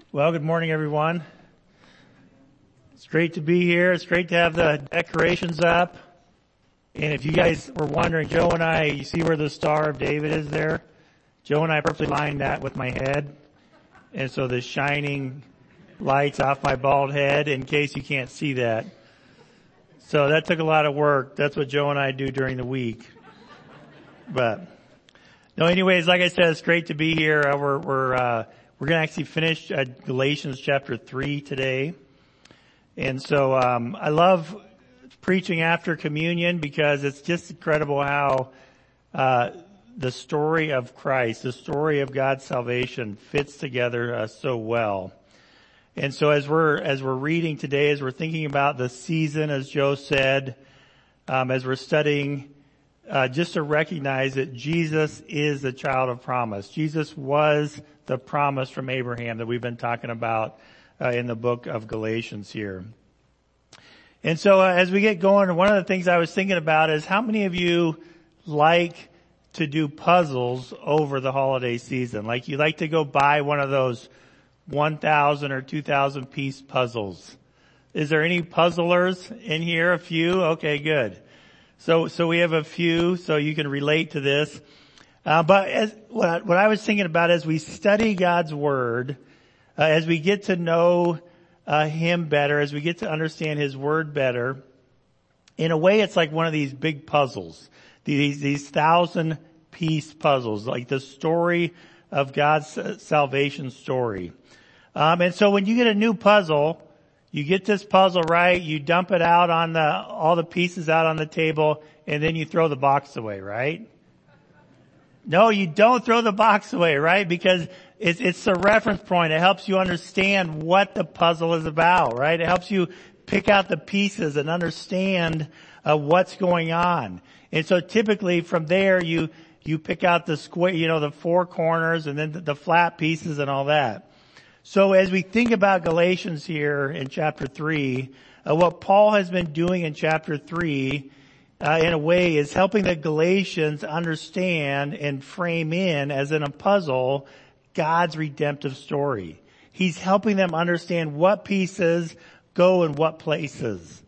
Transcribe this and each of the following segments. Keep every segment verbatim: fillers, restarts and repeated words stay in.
Well, good morning, everyone. It's great to be here. It's great to have the decorations up. And if you guys were wondering, Joe and I, you see where the Star of David is there? Joe and I purposely lined that with my head. And so the shining lights off my bald head in case you can't see that. So that took a lot of work. That's what Joe and I do during the week. But no, anyways, like I said, it's great to be here. Uh, we're, we're, uh, we're going to actually finish uh, Galatians chapter three today. And so, um, I love preaching after communion because it's just incredible how, uh, the story of Christ, the story of God's salvation fits together uh, so well. And so as we're, as we're reading today, as we're thinking about the season, as Joe said, um, as we're studying, uh, just to recognize that Jesus is the child of promise. Jesus was the promise from Abraham that we've been talking about uh, in the book of Galatians here. And so uh, as we get going, one of the things I was thinking about is how many of you like to do puzzles over the holiday season? Like you like to go buy one of those one thousand or two thousand piece puzzles. Is there any puzzlers in here? A few? Okay, good. So, so we have a few, so you can relate to this. Uh, but as, what, I, what I was thinking about as we study God's Word, uh, as we get to know uh, Him better, as we get to understand His Word better, in a way it's like one of these big puzzles. These, these thousand piece puzzles, like the story of God's salvation story. Um, and so when you get a new puzzle, you get this puzzle right, you dump it out on the, all the pieces out on the table, and then you throw the box away, right? No, you don't throw the box away, right? Because it's, it's the reference point. It helps you understand what the puzzle is about, right? It helps you pick out the pieces and understand uh, what's going on. And so typically from there you, you pick out the square, you know, the four corners and then the, the flat pieces and all that. So as we think about Galatians here in chapter three, uh, what Paul has been doing in chapter three, uh, in a way is helping the Galatians understand and frame in, as in a puzzle, God's redemptive story. He's helping them understand what pieces go in what places.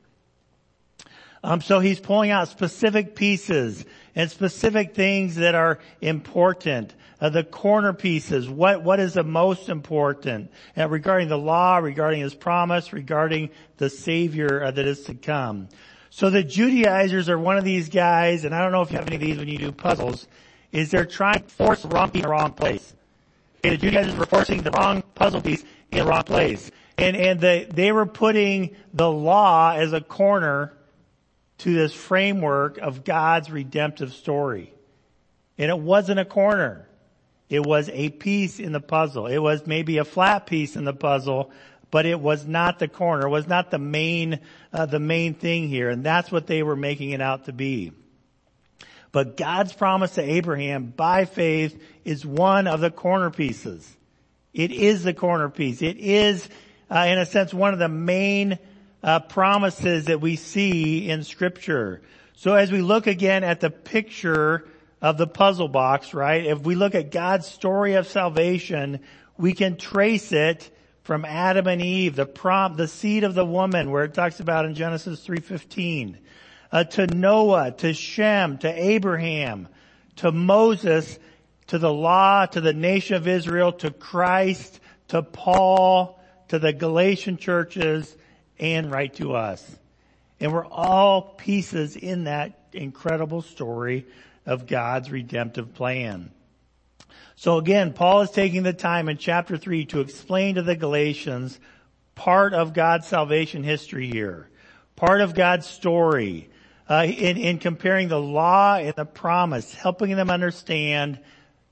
Um, so he's pulling out specific pieces and specific things that are important. Uh, the corner pieces, what, what is the most important uh, regarding the law, regarding His promise, regarding the Savior uh, that is to come. So the Judaizers are one of these guys, and I don't know if you have any of these when you do puzzles, is they're trying to force the wrong piece in the wrong place. Okay, the Judaizers were forcing the wrong puzzle piece in the wrong place. And, and the, they were putting the law as a corner to this framework of God's redemptive story. And it wasn't a corner. It was a piece in the puzzle. It was maybe a flat piece in the puzzle, but it was not the corner. It was not the main, uh, the main thing here. And that's what they were making it out to be. But God's promise to Abraham by faith is one of the corner pieces. It is the corner piece. It is, uh, in a sense, one of the main uh, promises that we see in Scripture. So as we look again at the picture of the puzzle box, right? If we look at God's story of salvation, we can trace it from Adam and Eve, the prom, the seed of the woman, where it talks about in Genesis three fifteen, uh, to Noah, to Shem, to Abraham, to Moses, to the law, to the nation of Israel, to Christ, to Paul, to the Galatian churches, and right to us. And we're all pieces in that incredible story of God's redemptive plan. So again, Paul is taking the time in chapter three to explain to the Galatians part of God's salvation history here, part of God's story, uh, in, in comparing the law and the promise, helping them understand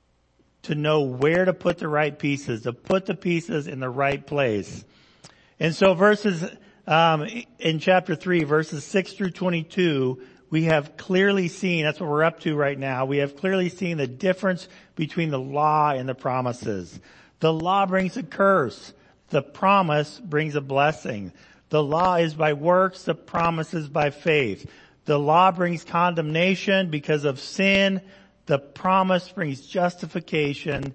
to know where to put the right pieces, to put the pieces in the right place. And so verses, um, in chapter three, verses six through twenty-two, we have clearly seen, that's what we're up to right now, we have clearly seen the difference between the law and the promises. The law brings a curse. The promise brings a blessing. The law is by works, the promise is by faith. The law brings condemnation because of sin. The promise brings justification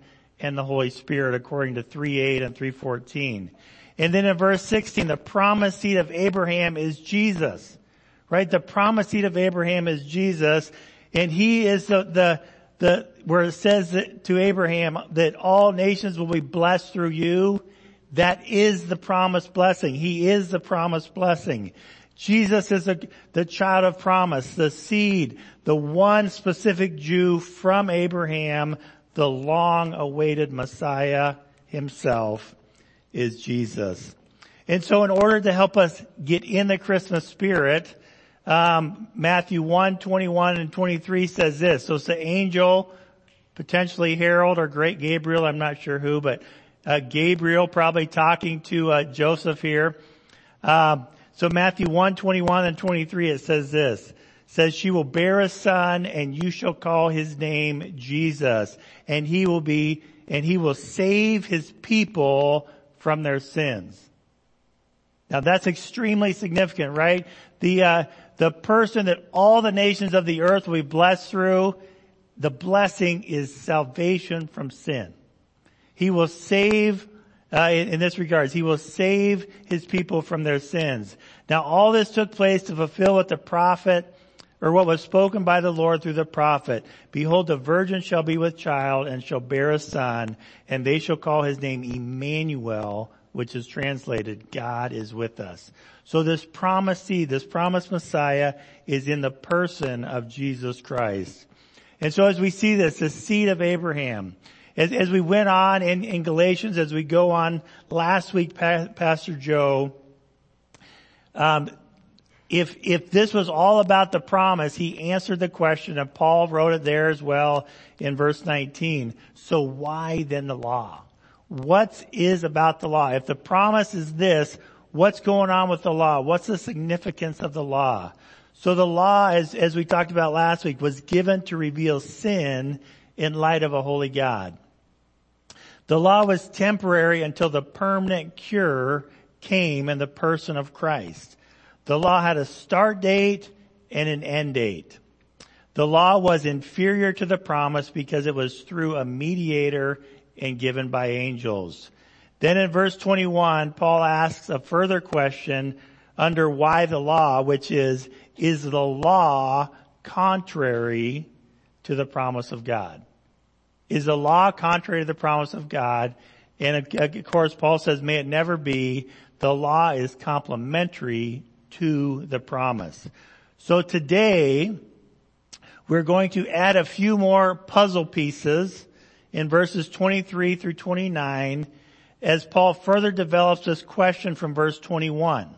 and the Holy Spirit, according to three eight and three fourteen. And then in verse sixteen, the promised seed of Abraham is Jesus. Right? The promised seed of Abraham is Jesus, and he is the, the, the, where it says that to Abraham that all nations will be blessed through you. That is the promised blessing. He is the promised blessing. Jesus is the, the child of promise, the seed, the one specific Jew from Abraham, the long-awaited Messiah himself is Jesus. And so in order to help us get in the Christmas spirit, um, Matthew one, twenty-one and twenty-three says this. So it's the angel, potentially Herald or Great Gabriel, I'm not sure who, but uh, Gabriel probably talking to uh, Joseph here. Um, so Matthew one, twenty-one and twenty-three, it says this. It says, she will bear a son, and you shall call his name Jesus, and he will be, and he will save his people from their sins. Now that's extremely significant, right? The, uh, the person that all the nations of the earth will be blessed through, the blessing is salvation from sin. He will save, uh, in, in this regards, he will save his people from their sins. Now all this took place to fulfill what the prophet, or what was spoken by the Lord through the prophet. Behold, the virgin shall be with child and shall bear a son, and they shall call his name Emmanuel, which is translated, God is with us. So this promised seed, this promised Messiah is in the person of Jesus Christ. And so as we see this, the seed of Abraham, as, as we went on in, in Galatians, as we go on last week, pa- Pastor Joe, um, if, if this was all about the promise, he answered the question, and Paul wrote it there as well in verse nineteen. So why then the law? What is about the law? If the promise is this, what's going on with the law? What's the significance of the law? So the law, as, as we talked about last week, was given to reveal sin in light of a holy God. The law was temporary until the permanent cure came in the person of Christ. The law had a start date and an end date. The law was inferior to the promise because it was through a mediator and given by angels. Then in verse twenty-one, Paul asks a further question under why the law, which is, is the law contrary to the promise of God? Is the law contrary to the promise of God? And of course, Paul says, may it never be. The law is complementary to the promise. So today, we're going to add a few more puzzle pieces in verses twenty-three through twenty-nine as Paul further develops this question from verse twenty-one.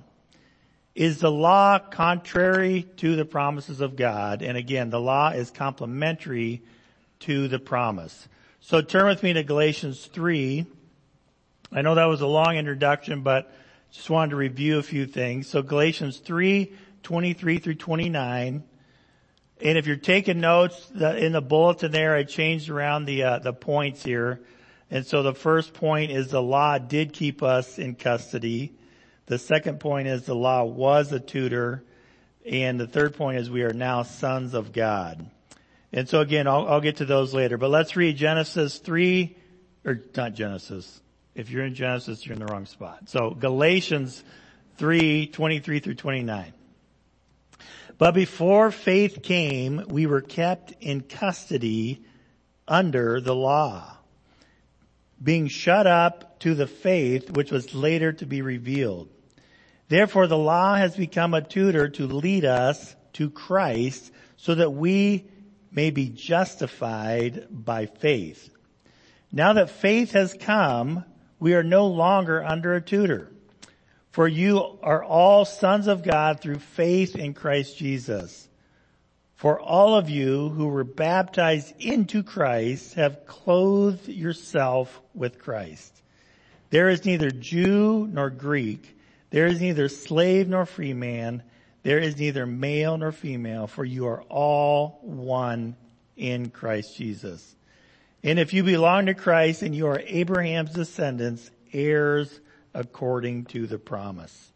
Is the law contrary to the promises of God? And again, the law is complementary to the promise. So turn with me to Galatians three. I know that was a long introduction, but just wanted to review a few things. So Galatians three, twenty-three through twenty-nine. And if you're taking notes, the, in the bulletin there, I changed around the, uh, the points here. And so the first point is the law did keep us in custody. The second point is the law was a tutor. And the third point is we are now sons of God. And so again, I'll, I'll get to those later. But let's read Genesis three, or not Genesis. If you're in Genesis, you're in the wrong spot. So Galatians three, twenty-three through twenty-nine. But before faith came, we were kept in custody under the law, being shut up to the faith which was later to be revealed. Therefore the law has become a tutor to lead us to Christ so that we may be justified by faith. Now that faith has come, we are no longer under a tutor. For you are all sons of God through faith in Christ Jesus. For all of you who were baptized into Christ have clothed yourself with Christ. There is neither Jew nor Greek. There is neither slave nor free man. There is neither male nor female, for you are all one in Christ Jesus. And if you belong to Christ and you are Abraham's descendants, heirs according to the promise.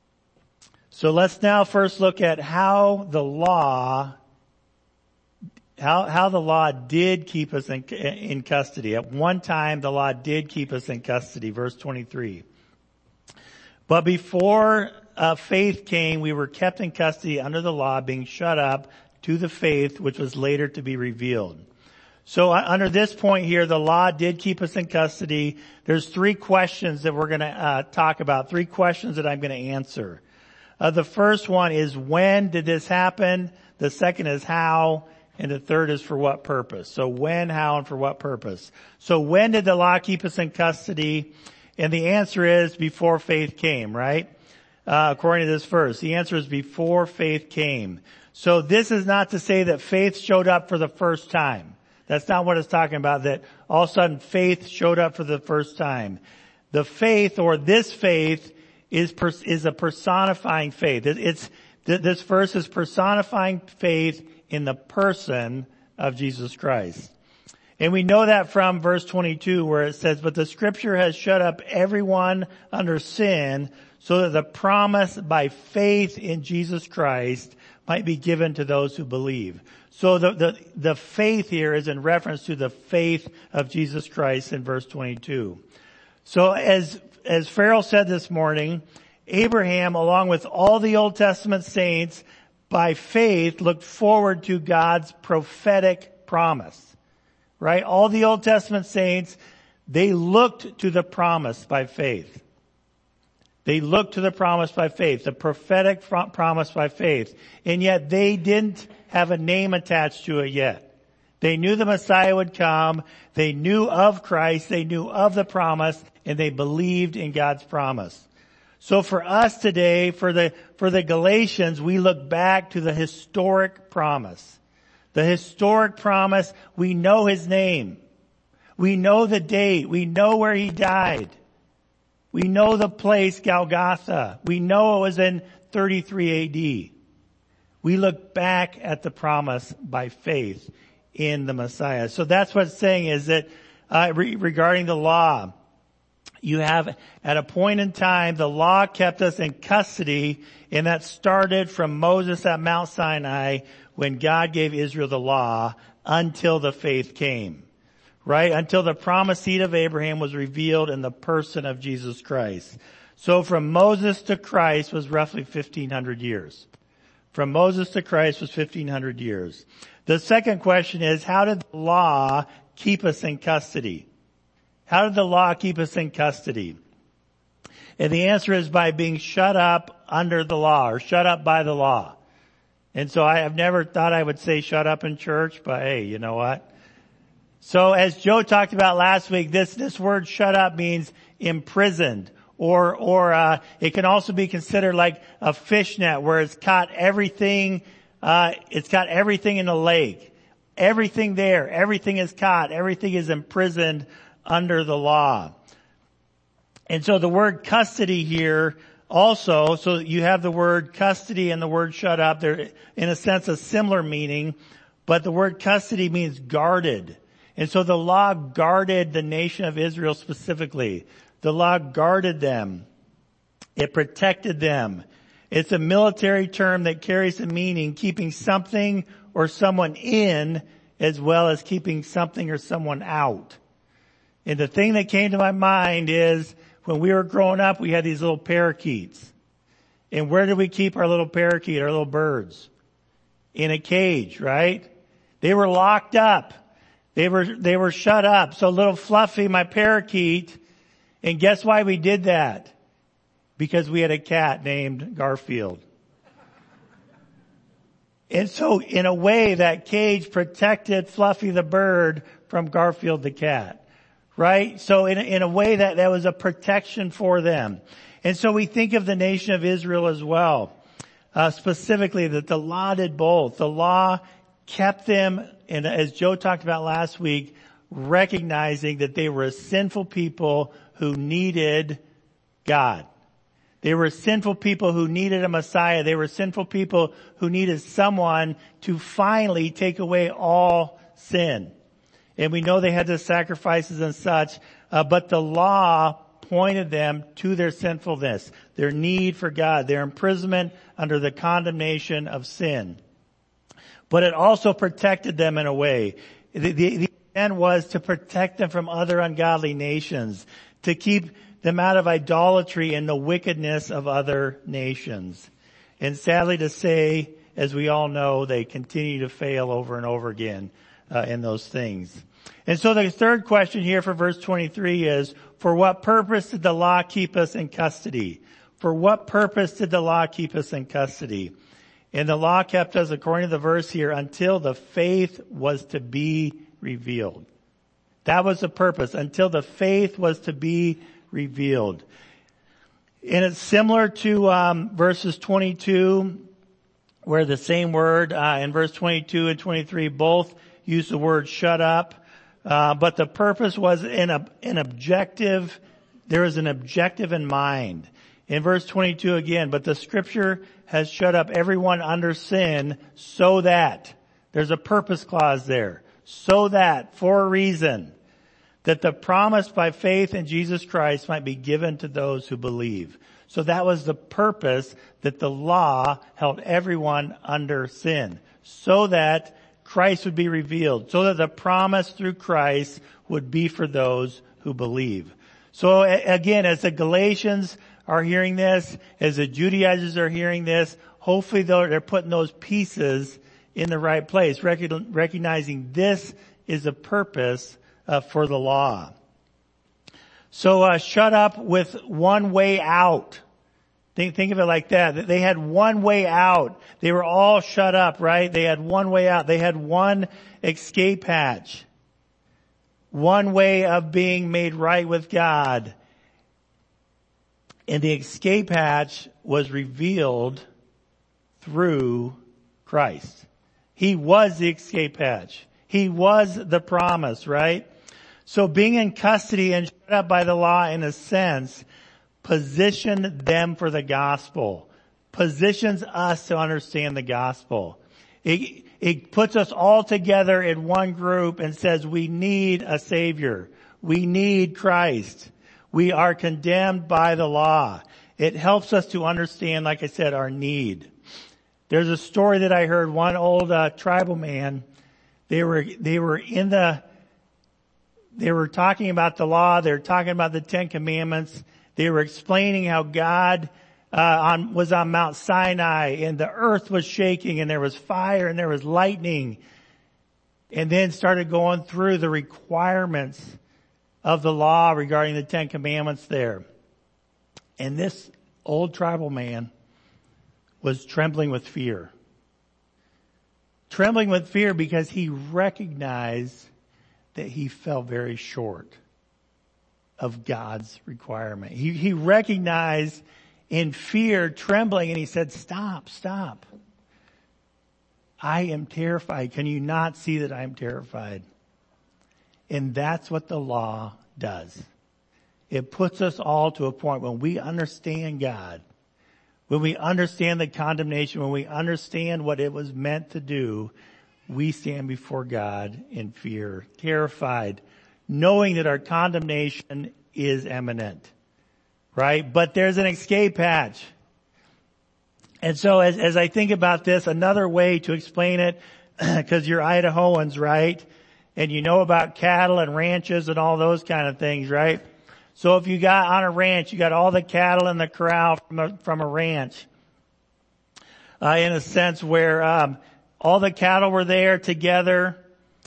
So let's now first look at how the law how, how the law did keep us in, in custody. At one time, the law did keep us in custody. Verse twenty-three. But before uh, faith came, we were kept in custody under the law, being shut up to the faith which was later to be revealed. So uh, under this point here, the law did keep us in custody. There's three questions that we're going to uh, talk about, three questions that I'm going to answer. Uh, the first one is, when did this happen? The second is how, and the third is for what purpose. So when, how, and for what purpose. So when did the law keep us in custody? And the answer is before faith came, right? Uh, according to this verse, the answer is before faith came. So this is not to say that faith showed up for the first time. That's not what it's talking about, that all of a sudden faith showed up for the first time. The faith, or this faith, is pers- is a personifying faith. It, it's th- this verse is personifying faith in the person of Jesus Christ. And we know that from verse twenty-two, where it says, "But the scripture has shut up everyone under sin, so that the promise by faith in Jesus Christ might be given to those who believe." So the, the, the faith here is in reference to the faith of Jesus Christ in verse twenty-two. So as, as Farrell said this morning, Abraham, along with all the Old Testament saints, by faith looked forward to God's prophetic promise. Right? All the Old Testament saints, they looked to the promise by faith. They looked to the promise by faith, the prophetic promise by faith. And yet they didn't have a name attached to it yet. They knew the Messiah would come. They knew of Christ. They knew of the promise, and they believed in God's promise. So for us today, for the, for the Galatians, we look back to the historic promise. The historic promise, we know his name. We know the date. We know where he died. We know the place, Golgotha. We know it was in thirty-three A D. We look back at the promise by faith in the Messiah. So that's what it's saying, is that uh, re- regarding the law, you have, at a point in time, the law kept us in custody, and that started from Moses at Mount Sinai, when God gave Israel the law, until the faith came. Right? Until the promised seed of Abraham was revealed in the person of Jesus Christ. So from Moses to Christ was roughly fifteen hundred years. From Moses to Christ was fifteen hundred years. The second question is, how did the law keep us in custody? How did the law keep us in custody? And the answer is by being shut up under the law, or shut up by the law. And so I have never thought I would say shut up in church, but hey, you know what? So as Joe talked about last week, this, this word shut up means imprisoned, or, or, uh, it can also be considered like a fishnet, where it's caught everything, uh, it's got everything in the lake. Everything there, everything is caught, everything is imprisoned under the law. And so the word custody here also, so you have the word custody and the word shut up. They're in a sense a similar meaning, but the word custody means guarded. And so the law guarded the nation of Israel specifically. The law guarded them. It protected them. It's a military term that carries the meaning keeping something or someone in, as well as keeping something or someone out. And the thing that came to my mind is, when we were growing up, we had these little parakeets. And where did we keep our little parakeet, our little birds? In a cage, right? They were locked up. They were, they were shut up. So little Fluffy, my parakeet, and guess why we did that? Because we had a cat named Garfield. And so in a way, that cage protected Fluffy the bird from Garfield the cat. Right? So in a, in a way that, that was a protection for them. And so we think of the nation of Israel as well. Uh, specifically that the law did both. The law kept them, and as Joe talked about last week, recognizing that they were a sinful people who needed God. They were sinful people who needed a Messiah. They were sinful people who needed someone to finally take away all sin. And we know they had the sacrifices and such, uh, but the law pointed them to their sinfulness, their need for God, their imprisonment under the condemnation of sin. But it also protected them in a way. The, the, the intent was to protect them from other ungodly nations, to keep them out of idolatry and the wickedness of other nations. And sadly to say, as we all know, they continue to fail over and over again uh, in those things. And so the third question here for verse twenty-three is, for what purpose did the law keep us in custody? For what purpose did the law keep us in custody? And the law kept us, according to the verse here, until the faith was to be revealed. That was the purpose, until the faith was to be revealed. And it's similar to um, verses twenty-two, where the same word uh, in verse twenty-two and twenty-three both use the word shut up. Uh, but the purpose was in a, an objective, there was an objective in mind. In verse twenty-two again, but the scripture has shut up everyone under sin so that, there's a purpose clause there, so that, for a reason, that the promise by faith in Jesus Christ might be given to those who believe. So that was the purpose, that the law held everyone under sin, so that Christ would be revealed, so that the promise through Christ would be for those who believe. So again, as the Galatians are hearing this, as the Judaizers are hearing this, hopefully they're putting those pieces in the right place, recognizing this is the purpose uh, for the law. So uh, shut up with one way out. Think, think of it like that. They had one way out. They were all shut up, right? They had one way out. They had one escape hatch. One way of being made right with God. And the escape hatch was revealed through Christ. He was the escape hatch. He was the promise, right? So being in custody and shut up by the law, in a sense, positioned them for the gospel. Positions us to understand the gospel. It, it puts us all together in one group and says we need a Savior. We need Christ. We are condemned by the law. It helps us to understand, like I said, our need. There's a story that I heard. One old uh, tribal man, they were they were in the they were talking about the law. They were talking about the Ten Commandments. They were explaining how God uh, on was on Mount Sinai, and the earth was shaking, and there was fire, and there was lightning, and then started going through the requirements of the law regarding the Ten Commandments there. And this old tribal man was trembling with fear. Trembling with fear because he recognized that he fell very short of God's requirement. He, he recognized in fear, trembling, and he said, stop, stop. I am terrified. Can you not see that I am terrified? And that's what the law does. It puts us all to a point when we understand God, when we understand the condemnation, when we understand what it was meant to do, we stand before God in fear, terrified, knowing that our condemnation is imminent, right? But there's an escape hatch. And so as, as I think about this, another way to explain it, because you're Idahoans, right? And you know about cattle and ranches and all those kind of things, right? So if you got on a ranch, you got all the cattle in the corral from a, from a ranch, uh, in a sense where, um, all the cattle were there together.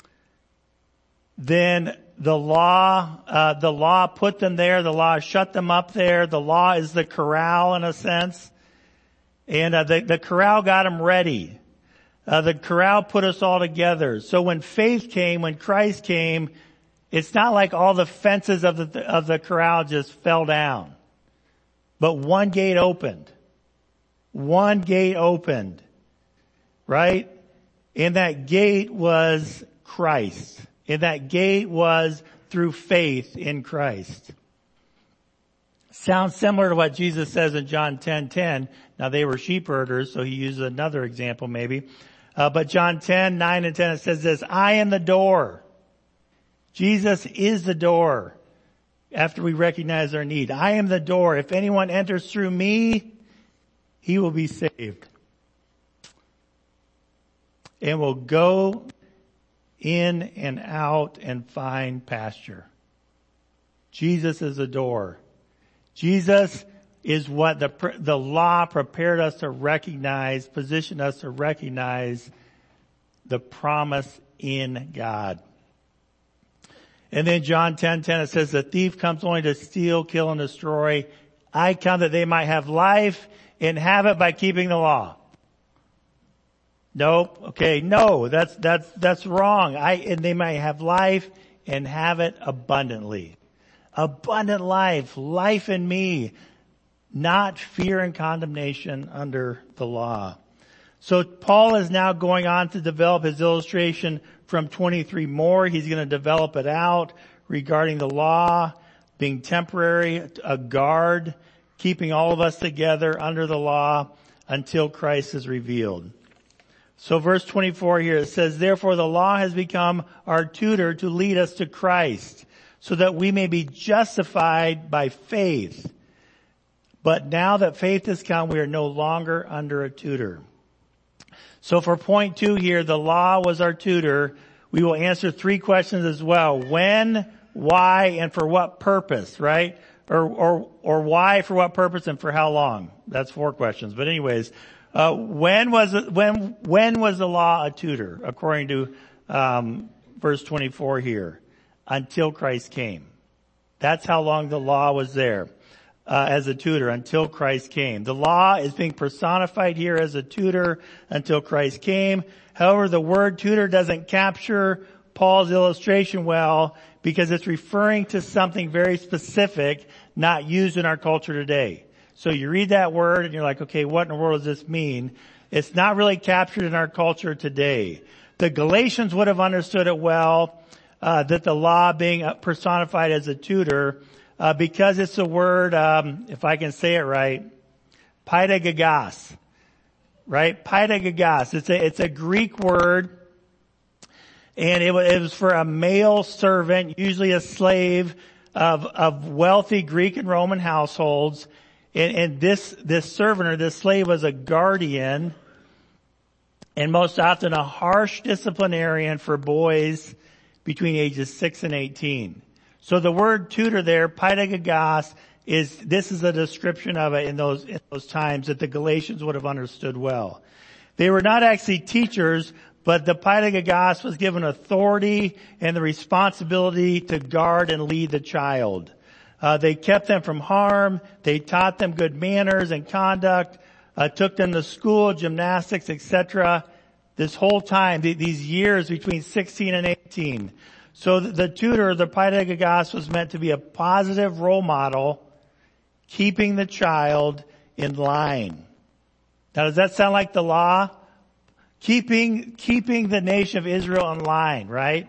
Then the law, uh, the law put them there. The law shut them up there. The law is the corral in a sense. And, uh, the, the corral got them ready. Uh, the corral put us all together. So when faith came, when Christ came, it's not like all the fences of the, of the corral just fell down. But one gate opened. One gate opened. Right? And that gate was Christ. And that gate was through faith in Christ. Sounds similar to what Jesus says in John ten ten. Now they were sheep herders, so he uses another example maybe. Uh, but John ten, nine and ten, it says this, I am the door. Jesus is the door after we recognize our need. I am the door. If anyone enters through me, he will be saved. and will go in and out and find pasture. Jesus is the door. Jesus is what the, the law prepared us to recognize, positioned us to recognize the promise in God. And then John ten ten, it says, the thief comes only to steal, kill, and destroy. I come that they might have life and have it by keeping the law. Nope. Okay. No, that's, that's, that's wrong. I, and they might have life and have it abundantly. Abundant life, life in me, not fear and condemnation under the law. So Paul is now going on to develop his illustration from twenty-three more. He's going to develop it out regarding the law being temporary, a guard, keeping all of us together under the law until Christ is revealed. So verse twenty-four here, it says, therefore the law has become our tutor to lead us to Christ, so that we may be justified by faith. But now that faith has come, we are no longer under a tutor. So for point two here, the law was our tutor. We will answer three questions as well. When, why, and for what purpose, right? Or, or, or why, for what purpose, and for how long? That's four questions. But anyways, uh, when was, it, when, when was the law a tutor? According to, um, verse twenty-four here. Until Christ came. That's how long the law was there. Uh, as a tutor until Christ came. The law is being personified here as a tutor until Christ came. However, the word tutor doesn't capture Paul's illustration well because it's referring to something very specific not used in our culture today. So you read that word and you're like, okay, what in the world does this mean? It's not really captured in our culture today. The Galatians would have understood it well, uh, that the law being personified as a tutor Uh, because it's a word, um, if I can say it right, paidagogos, right? Paidagogos. It's a, it's a Greek word, and it was, it was for a male servant, usually a slave of, of wealthy Greek and Roman households. And, and this, this servant or this slave was a guardian, and most often a harsh disciplinarian for boys between ages six and eighteen. So the word tutor there, paidagogos, is, this is a description of it in those, in those times that the Galatians would have understood well. They were not actually teachers, but the paidagogos was given authority and the responsibility to guard and lead the child. Uh, they kept them from harm. They taught them good manners and conduct, uh, took them to school, gymnastics, et cetera. This whole time, th- these years between sixteen and eighteen. So the tutor, the paidagogos, was meant to be a positive role model, keeping the child in line. Now, does that sound like the law? Keeping, keeping the nation of Israel in line, right?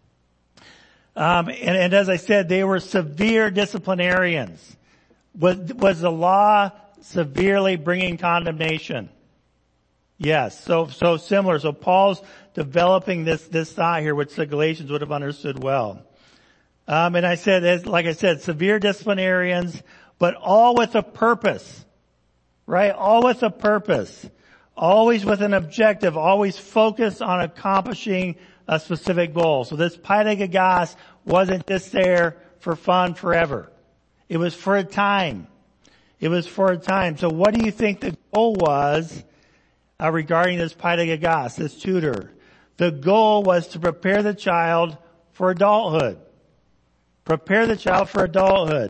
Um, and, and as I said, they were severe disciplinarians. Was, was the law severely bringing condemnation? Yes. So, so similar. So Paul's developing this, this thought here, which the Galatians would have understood well. Um, and I said, as, like I said, severe disciplinarians, but all with a purpose, right? All with a purpose. Always with an objective, always focused on accomplishing a specific goal. So this paidagogos wasn't just there for fun forever. It was for a time. It was for a time. So what do you think the goal was Uh, regarding this paidagogos, this tutor? The goal was to prepare the child for adulthood. Prepare the child for adulthood.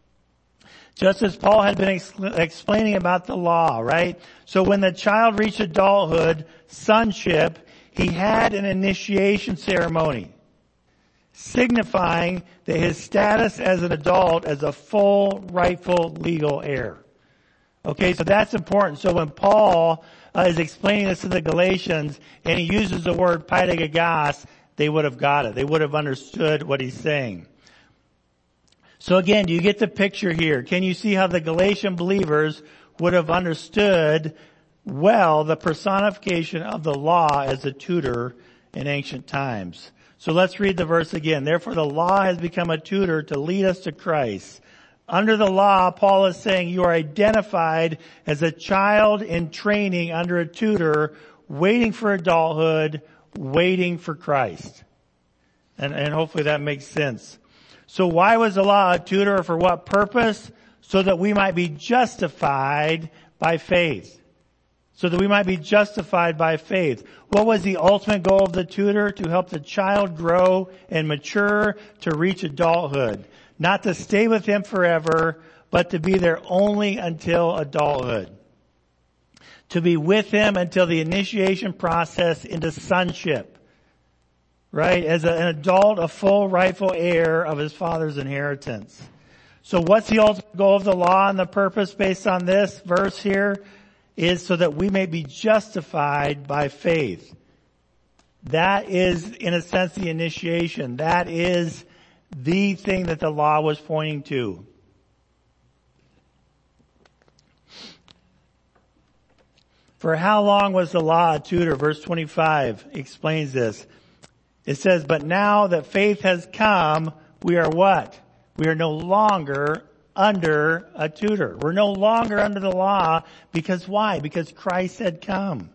Just as Paul had been ex- explaining about the law, right? So when the child reached adulthood, sonship, he had an initiation ceremony, signifying that his status as an adult as a full, rightful, legal heir. Okay, so that's important. So when Paul Uh, is explaining this to the Galatians, and he uses the word paidagogos, they would have got it. They would have understood what he's saying. So again, do you get the picture here? Can you see how the Galatian believers would have understood well the personification of the law as a tutor in ancient times? So let's read the verse again. Therefore the law has become a tutor to lead us to Christ. Under the law, Paul is saying you are identified as a child in training under a tutor waiting for adulthood, waiting for Christ. And, and hopefully that makes sense. So why was the law a tutor? For what purpose? So that we might be justified by faith. So that we might be justified by faith. What was the ultimate goal of the tutor? To help the child grow and mature to reach adulthood. Not to stay with him forever, but to be there only until adulthood. To be with him until the initiation process into sonship. Right? As an adult, a full rightful heir of his father's inheritance. So what's the ultimate goal of the law and the purpose based on this verse here? Is so that we may be justified by faith. That is, in a sense, the initiation. That is the thing that the law was pointing to. For how long was the law a tutor? Verse twenty-five explains this. It says, but now that faith has come, we are what? We are no longer under a tutor. We're no longer under the law because why? Because Christ had come.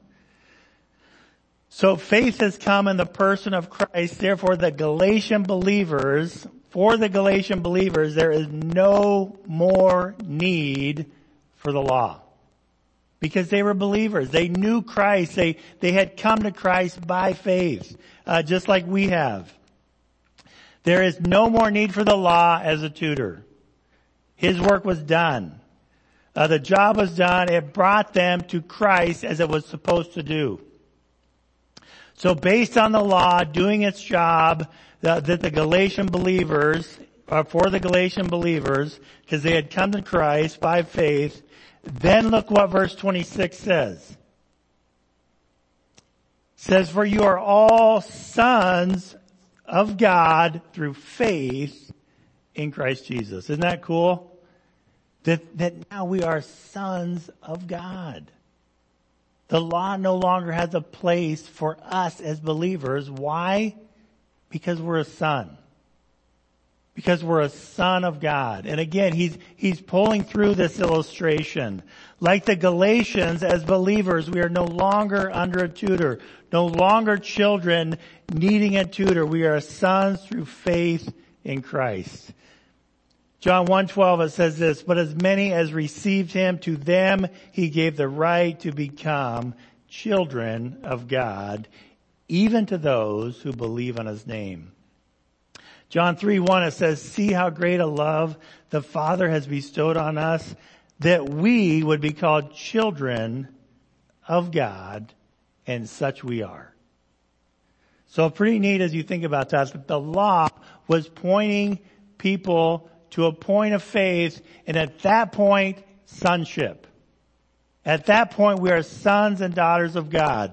So faith has come in the person of Christ. Therefore the Galatian believers, for the Galatian believers, there is no more need for the law. Because they were believers. They knew Christ. They, they had come to Christ by faith, uh, just like we have. There is no more need for the law as a tutor. His work was done. Uh, the job was done. It brought them to Christ as it was supposed to do. So based on the law doing its job, uh, that the Galatian believers, uh, for the Galatian believers, because they had come to Christ by faith, then look what verse twenty-six says. It says, for you are all sons of God through faith in Christ Jesus. Isn't that cool? That, that now we are sons of God. The law no longer has a place for us as believers. Why? Because we're a son. Because we're a son of God. And again, he's, he's pulling through this illustration. Like the Galatians, as believers, we are no longer under a tutor. No longer children needing a tutor. We are sons through faith in Christ. John one twelve, it says this, but as many as received him, to them he gave the right to become children of God, even to those who believe on his name. John three one, it says, see how great a love the Father has bestowed on us, that we would be called children of God, and such we are. So pretty neat as you think about that, that the law was pointing people to a point of faith, and at that point, sonship. At that point, we are sons and daughters of God.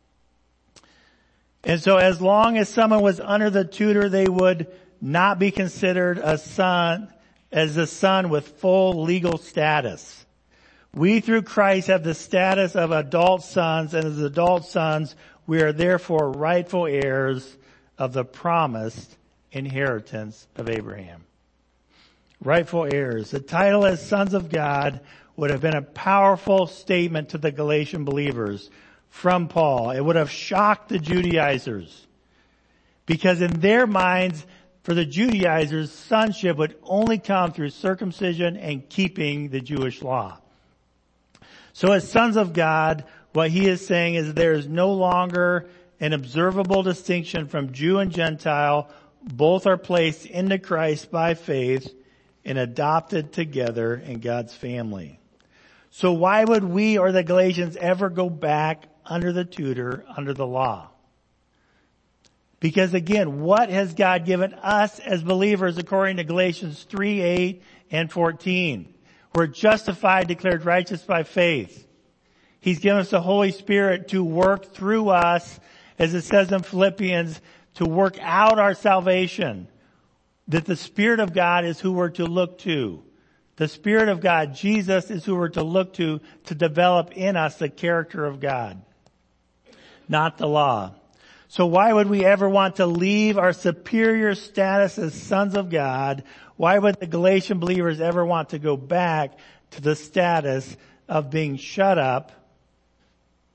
And so as long as someone was under the tutor, they would not be considered a son, as a son with full legal status. We through Christ have the status of adult sons, and as adult sons, we are therefore rightful heirs of the promised inheritance of Abraham. Rightful heirs. The title as sons of God would have been a powerful statement to the Galatian believers from Paul. It would have shocked the Judaizers. Because in their minds, for the Judaizers, sonship would only come through circumcision and keeping the Jewish law. So as sons of God, what he is saying is there is no longer an observable distinction from Jew and Gentile. Both are placed into Christ by faith and adopted together in God's family. So why would we or the Galatians ever go back under the tutor, under the law? Because again, what has God given us as believers according to Galatians three, eight, and fourteen? We're justified, declared righteous by faith. He's given us the Holy Spirit to work through us, as it says in Philippians, to work out our salvation. That the Spirit of God is who we're to look to. The Spirit of God, Jesus, is who we're to look to to develop in us the character of God, not the law. So why would we ever want to leave our superior status as sons of God? Why would the Galatian believers ever want to go back to the status of being shut up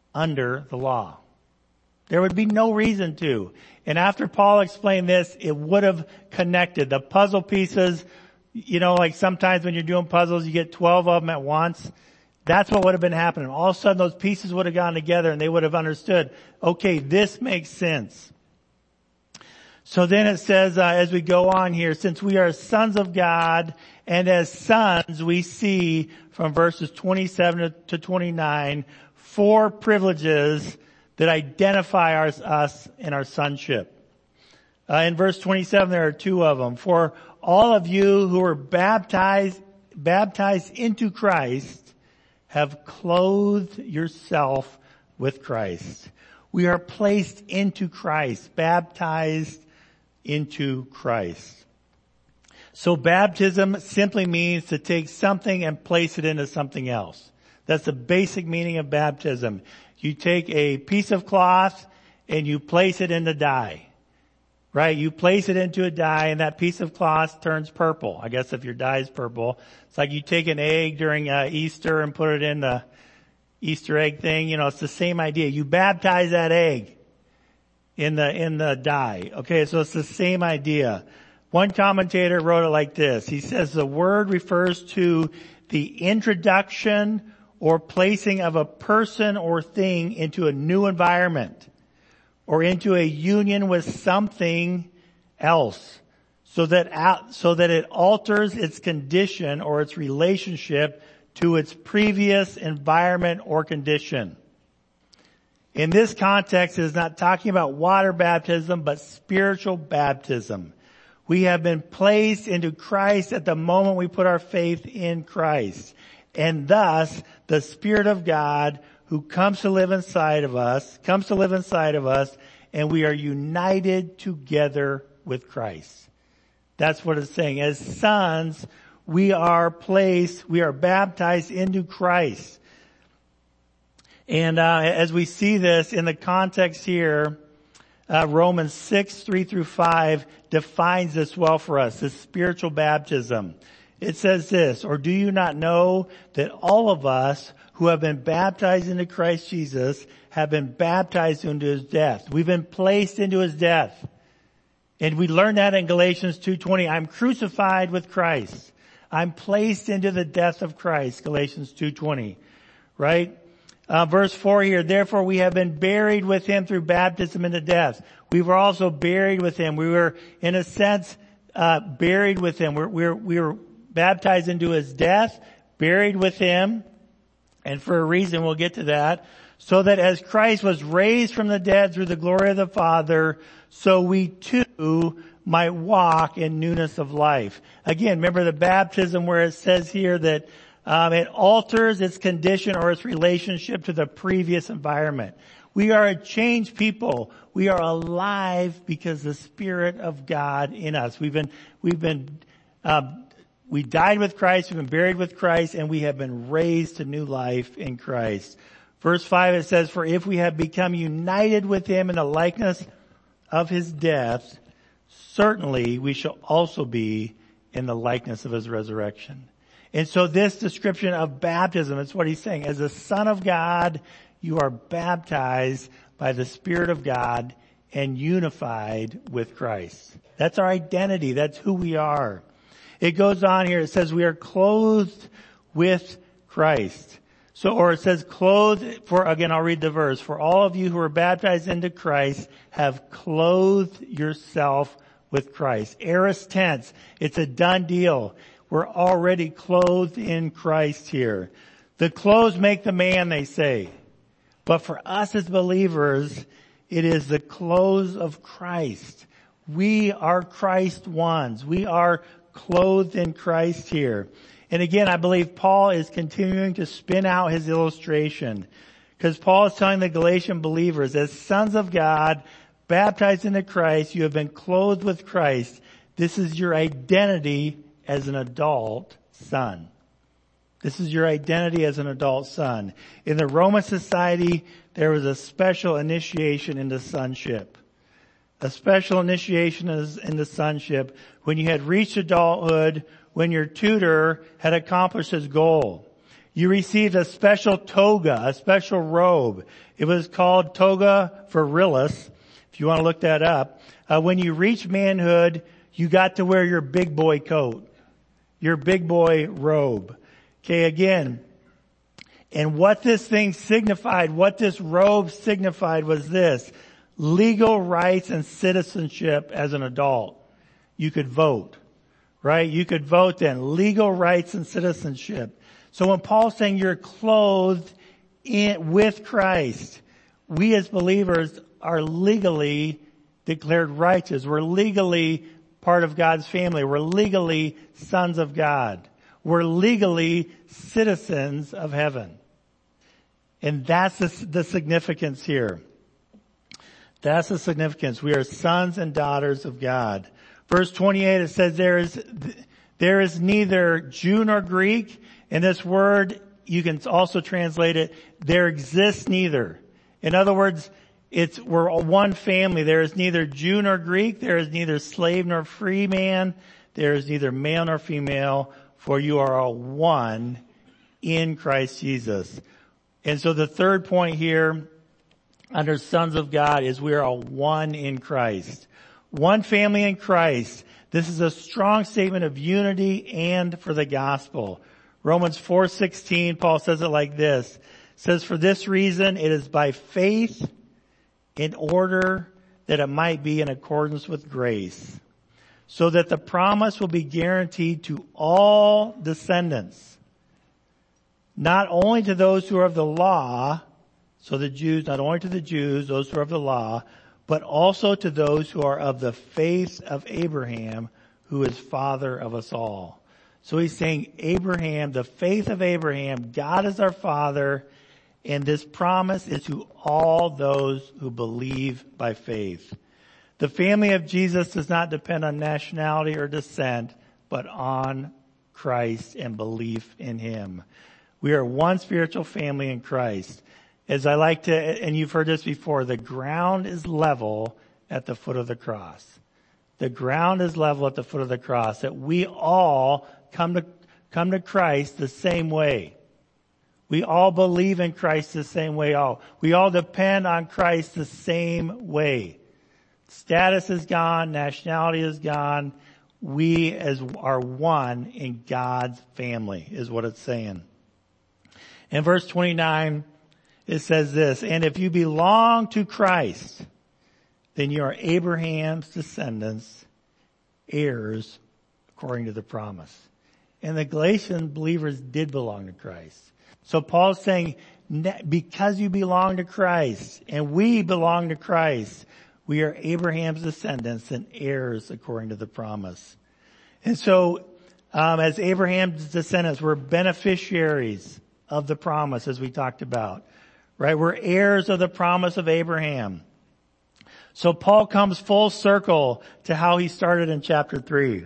under the law. There would be no reason to. And after Paul explained this, it would have connected. The puzzle pieces, you know, like sometimes when you're doing puzzles, you get twelve of them at once. That's what would have been happening. All of a sudden those pieces would have gone together and they would have understood, okay, this makes sense. So then it says, uh, as we go on here, since we are sons of God, and as sons we see from verses twenty-seven to twenty-nine, four privileges that identify our, us in our sonship. Uh, in verse twenty-seven, there are two of them. For all of you who were baptized, baptized into Christ have clothed yourself with Christ. We are placed into Christ, baptized into Christ. So baptism simply means to take something and place it into something else. That's the basic meaning of baptism. You take a piece of cloth and you place it in the dye. Right? You place it into a dye and that piece of cloth turns purple. I guess if your dye is purple. It's like you take an egg during uh, Easter and put it in the Easter egg thing. You know, it's the same idea. You baptize that egg in the, in the dye. Okay, so it's the same idea. One commentator wrote it like this. He says the word refers to the introduction or placing of a person or thing into a new environment or into a union with something else so that, so that it alters its condition or its relationship to its previous environment or condition. In this context, it is not talking about water baptism, but spiritual baptism. We have been placed into Christ at the moment we put our faith in Christ. And thus, the Spirit of God who comes to live inside of us, comes to live inside of us, and we are united together with Christ. That's what it's saying. As sons, we are placed, we are baptized into Christ. And uh, as we see this in the context here, uh, Romans six, three through five defines this well for us, this spiritual baptism. It says this, or do you not know that all of us who have been baptized into Christ Jesus have been baptized into his death? We've been placed into his death. And we learn that in Galatians two twenty. I'm crucified with Christ. I'm placed into the death of Christ, Galatians two twenty. Right? Uh, verse four here, therefore we have been buried with him through baptism into death. We were also buried with him. We were, in a sense, uh, buried with him. We're, we're, we were baptized into his death, buried with him, and for a reason, we'll get to that, so that as Christ was raised from the dead through the glory of the Father, so we too might walk in newness of life. Again, remember the baptism where it says here that um, it alters its condition or its relationship to the previous environment. We are a changed people. We are alive because the Spirit of God in us. We've been, we've been, um, we died with Christ, we've been buried with Christ, and we have been raised to new life in Christ. Verse five, it says, for if we have become united with him in the likeness of his death, certainly we shall also be in the likeness of his resurrection. And so this description of baptism, it's what he's saying. As a son of God, you are baptized by the Spirit of God and unified with Christ. That's our identity. That's who we are. It goes on here. It says we are clothed with Christ. So, or it says clothed for, again, I'll read the verse. For all of you who are baptized into Christ have clothed yourself with Christ. Aorist tense. It's a done deal. We're already clothed in Christ here. The clothes make the man, they say. But for us as believers, it is the clothes of Christ. We are Christ ones. We are clothed in Christ here. And again, I believe Paul is continuing to spin out his illustration. Because Paul is telling the Galatian believers, as sons of God, baptized into Christ, you have been clothed with Christ. This is your identity as an adult son. This is your identity as an adult son. In the Roman society, there was a special initiation into sonship. A special initiation into sonship when you had reached adulthood, when your tutor had accomplished his goal. You received a special toga, a special robe. It was called toga virilis, if you want to look that up. Uh, when you reached manhood, you got to wear your big boy coat, your big boy robe. Okay, again, and what this thing signified, what this robe signified was this: legal rights and citizenship as an adult. You could vote, right? You could vote then. Legal rights and citizenship. So when Paul's saying you're clothed in, with Christ, we as believers are legally declared righteous. We're legally part of God's family. We're legally sons of God. We're legally citizens of heaven. And that's the, the significance here. That's the significance. We are sons and daughters of God. Verse twenty-eight, it says there is, there is neither Jew nor Greek. And this word, you can also translate it, there exists neither. In other words, it's, we're one family. There is neither Jew nor Greek. There is neither slave nor free man. There is neither male nor female, for you are all one in Christ Jesus. And so the third point here under sons of God is we are all one in Christ. One family in Christ. This is a strong statement of unity and for the gospel. Romans four sixteen, Paul says it like this. It says, for this reason it is by faith in order that it might be in accordance with grace, so that the promise will be guaranteed to all descendants, not only to those who are of the law, so the Jews, not only to the Jews, those who are of the law, but also to those who are of the faith of Abraham, who is father of us all. So he's saying Abraham, the faith of Abraham, God is our father, and this promise is to all those who believe by faith. The family of Jesus does not depend on nationality or descent, but on Christ and belief in him. We are one spiritual family in Christ. As I like to, and you've heard this before, the ground is level at the foot of the cross. The ground is level at the foot of the cross, that we all come to, come to Christ the same way. We all believe in Christ the same way. All, we all depend on Christ the same way. Status is gone, nationality is gone. We as are one in God's family is what it's saying. In verse twenty-nine, it says this, and if you belong to Christ, then you are Abraham's descendants, heirs according to the promise. And the Galatian believers did belong to Christ. So Paul's saying, because you belong to Christ and we belong to Christ, we are Abraham's descendants and heirs according to the promise. And so, um, as Abraham's descendants, we're beneficiaries of the promise, as we talked about. Right? We're heirs of the promise of Abraham. So Paul comes full circle to how he started in chapter three.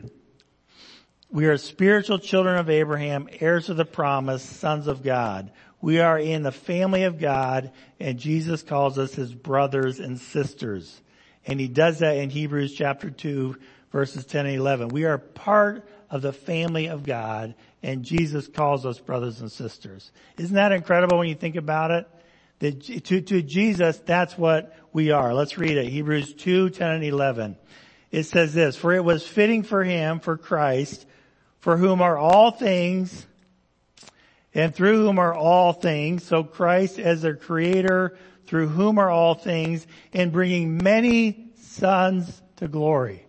We are spiritual children of Abraham, heirs of the promise, sons of God. We are in the family of God, and Jesus calls us his brothers and sisters. And he does that in Hebrews chapter two, verses ten and eleven. We are part of the family of God, and Jesus calls us brothers and sisters. Isn't that incredible when you think about it? That to, to Jesus, that's what we are. Let's read it. Hebrews two, ten and eleven. It says this, for it was fitting for him, for Christ, for whom are all things, and through whom are all things, so Christ as their creator, through whom are all things, and bringing many sons to glory.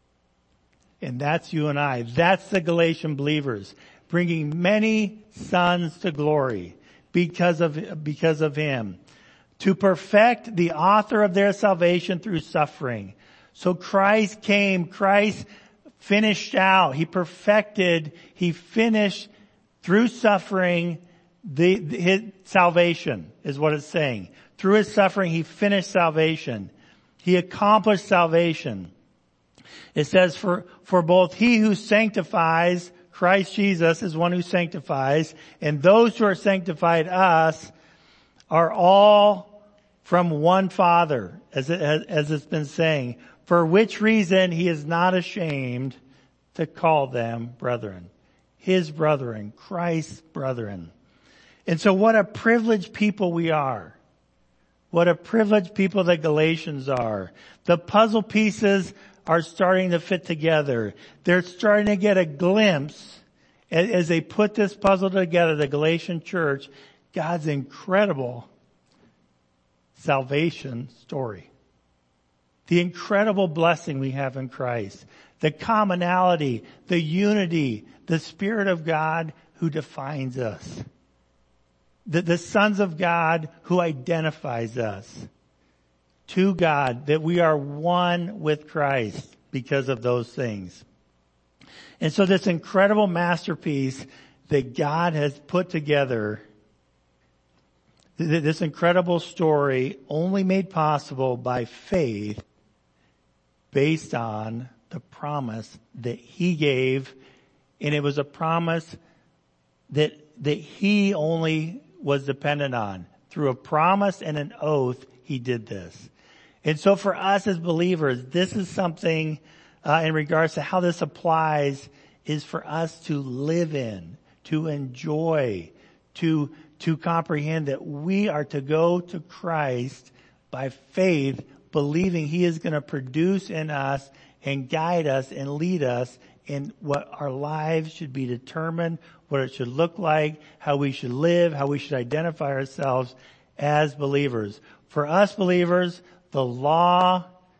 And that's you and I. That's the Galatian believers. Bringing many sons to glory because of, because of him. To perfect the author of their salvation through suffering. So Christ came, Christ finished out, he perfected, he finished through suffering the, the his salvation is what it's saying. Through his suffering, he finished salvation. He accomplished salvation. It says for, for both he who sanctifies, Christ Jesus is one who sanctifies, and those who are sanctified us are all from one Father, as it, as it's been saying, for which reason he is not ashamed to call them brethren. His brethren, Christ's brethren. And so what a privileged people we are. What a privileged people the Galatians are. The puzzle pieces are starting to fit together. They're starting to get a glimpse as, as they put this puzzle together, the Galatian church, God's incredible salvation story. The incredible blessing we have in Christ. The commonality, the unity, the Spirit of God who defines us. The, the sons of God who identifies us. To God, that we are one with Christ because of those things. And so this incredible masterpiece that God has put together, this incredible story only made possible by faith based on the promise that He gave, and it was a promise that, that He only was dependent on. Through a promise and an oath, He did this. And so for us as believers, this is something uh, in regards to how this applies is for us to live in, to enjoy, to, to comprehend that we are to go to Christ by faith, believing He is going to produce in us and guide us and lead us in what our lives should be determined, what it should look like, how we should live, how we should identify ourselves as believers. For us believers, the law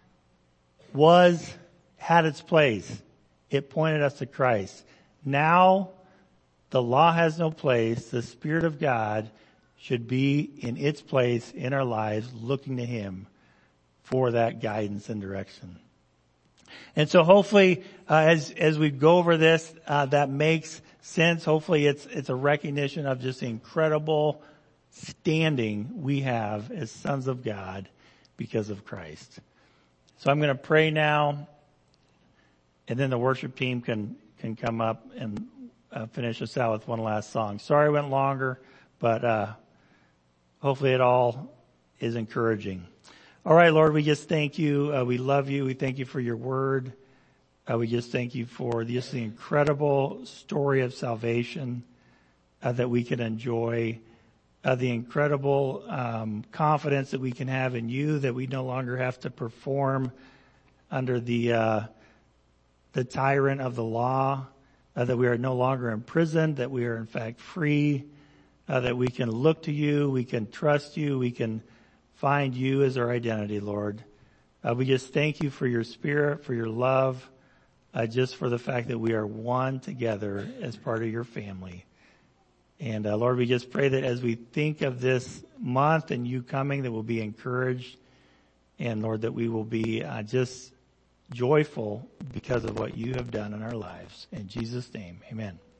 was, had its place. It pointed us to Christ. Now, the law has no place. The Spirit of God should be in its place in our lives, looking to Him for that guidance and direction. And so hopefully, uh, as, as we go over this, uh, that makes sense. Hopefully it's, it's a recognition of just the incredible standing we have as sons of God because of Christ. So I'm going to pray now, and then the worship team can, can come up and uh, finish us out with one last song. Sorry I went longer, but, uh, hopefully it all is encouraging. All right, Lord, we just thank you. Uh, we love you. We thank you for your word. Uh, we just thank you for just the incredible story of salvation uh, that we can enjoy, uh, the incredible um, confidence that we can have in you, that we no longer have to perform under the uh, the tyrant of the law, uh, that we are no longer imprisoned, that we are in fact free, uh, that we can look to you, we can trust you, we can find you as our identity, Lord. Uh, we just thank you for your Spirit, for your love, uh, just for the fact that we are one together as part of your family. And uh, Lord, we just pray that as we think of this month and you coming, that we'll be encouraged, and Lord, that we will be uh, just joyful because of what you have done in our lives. In Jesus' name, amen.